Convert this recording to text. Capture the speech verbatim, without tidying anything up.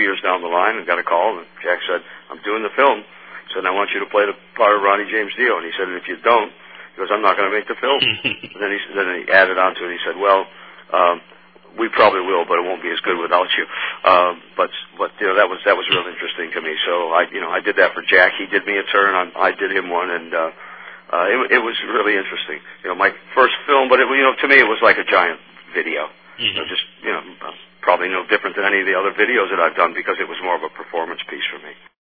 years down the line and got a call, and Jack said, I'm doing the film. He said, I want you to play the part of Ronnie James Dio. And he said, if you don't, he goes, I'm not going to make the film. And then he, then he added on to it, he said, well, um, we probably will, but it won't be as good without you. Um, but, but, you know, that was, that was real interesting to me. So I, you know, I did that for Jack. He did me a turn. I, I did him one, and, uh, uh, it, it was really interesting. You know, my first film, but it, you know, to me it was like a giant video. Mm-hmm. You know, just, you know, probably no different than any of the other videos that I've done because it was more of a performance piece for me.